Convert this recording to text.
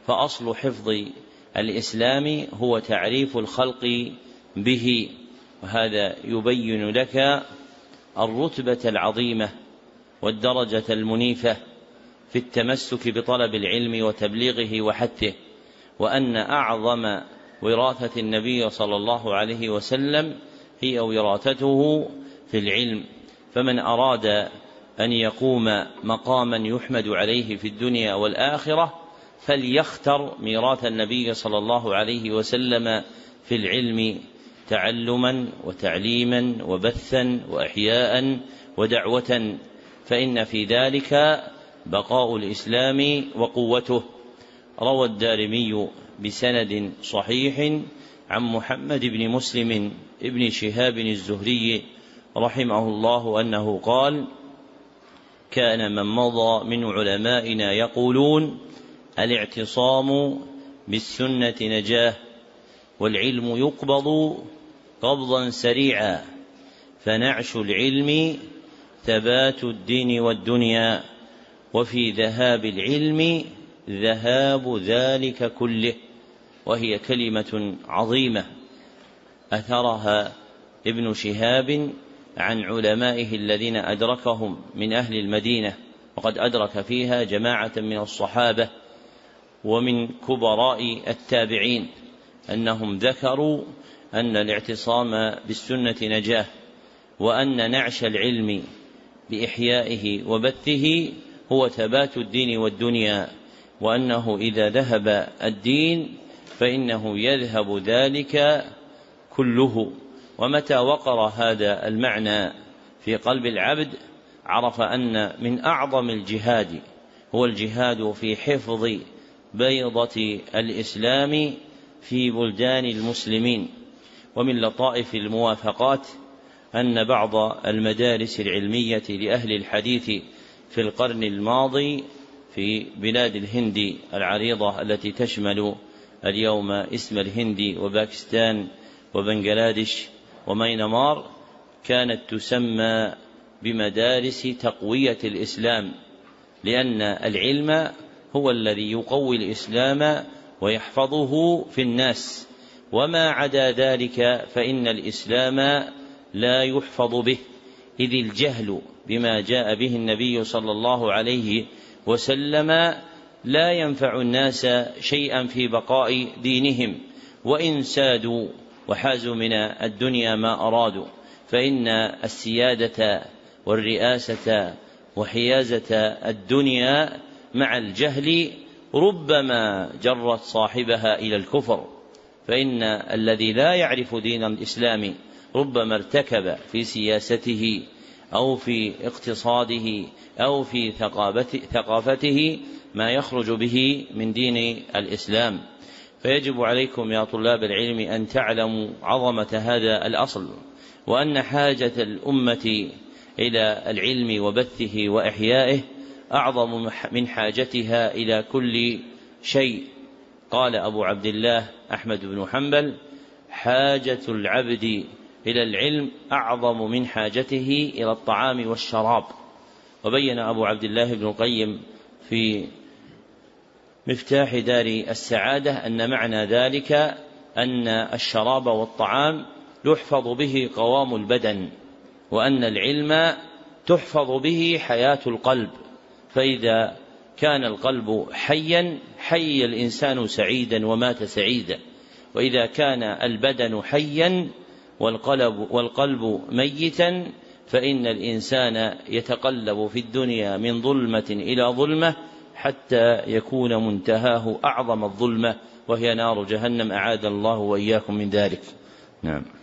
فأصل حفظ الإسلام هو تعريف الخلق به، وهذا يبين لك الرتبة العظيمة والدرجة المنيفة في التمسك بطلب العلم وتبليغه وحثه، وأن أعظم وراثة النبي صلى الله عليه وسلم هي وراثته في العلم. فمن أراد أن يقوم مقاما يحمد عليه في الدنيا والآخرة فليختر ميراث النبي صلى الله عليه وسلم في العلم تعلما وتعليما وبثا وإحياء ودعوة، فإن في ذلك بقاء الإسلام وقوته. روى الدارمي بسند صحيح عن محمد بن مسلم ابن شهاب الزهري رحمه الله أنه قال: كان من مضى من علمائنا يقولون: الاعتصام بالسنة نجاه، والعلم يقبض قبضا سريعا، فنعش العلم ثبات الدين والدنيا، وفي ذهاب العلم ذهاب ذلك كله. وهي كلمة عظيمة أثرها ابن شهاب عن علمائه الذين أدركهم من أهل المدينة، وقد أدرك فيها جماعة من الصحابة ومن كبراء التابعين، أنهم ذكروا أن الاعتصام بالسنة نجاه، وأن نعش العلم بإحيائه وبثه هو ثبات الدين والدنيا، وأنه إذا ذهب الدين فإنه يذهب ذلك كله. ومتى وقر هذا المعنى في قلب العبد عرف أن من أعظم الجهاد هو الجهاد في حفظ بيضة الإسلام في بلدان المسلمين. ومن لطائف الموافقات أن بعض المدارس العلمية لأهل الحديث في القرن الماضي في بلاد الهند العريضة التي تشمل اليوم اسم الهند وباكستان وبنغلاديش وميانمار كانت تسمى بمدارس تقوية الإسلام، لأن العلم هو الذي يقوي الإسلام ويحفظه في الناس، وما عدا ذلك فإن الإسلام لا يحفظ به، إذ الجهل بما جاء به النبي صلى الله عليه وسلم لا ينفع الناس شيئا في بقاء دينهم، وإن سادوا وحازوا من الدنيا ما أرادوا، فإن السيادة والرئاسة وحيازة الدنيا مع الجهل ربما جرت صاحبها إلى الكفر، فإن الذي لا يعرف دين الإسلام ربما ارتكب في سياسته أو في اقتصاده أو في ثقافته ما يخرج به من دين الإسلام. فيجب عليكم يا طلاب العلم أن تعلموا عظمة هذا الأصل، وأن حاجة الأمة إلى العلم وبثه وإحيائه أعظم من حاجتها إلى كل شيء. قال أبو عبد الله أحمد بن حنبل: حاجة العبد إلى العلم أعظم من حاجته إلى الطعام والشراب. وبين أبو عبد الله بن القيم في مفتاح دار السعادة أن معنى ذلك أن الشراب والطعام يحفظ به قوام البدن، وأن العلم تحفظ به حياة القلب، فإذا كان القلب حيا حي الإنسان سعيدا ومات سعيدا، وإذا كان البدن حيا والقلب ميتا فإن الإنسان يتقلب في الدنيا من ظلمة إلى ظلمة حتى يكون منتهاه أعظم الظلمة، وهي نار جهنم، أعاذ الله وإياكم من ذلك. نعم.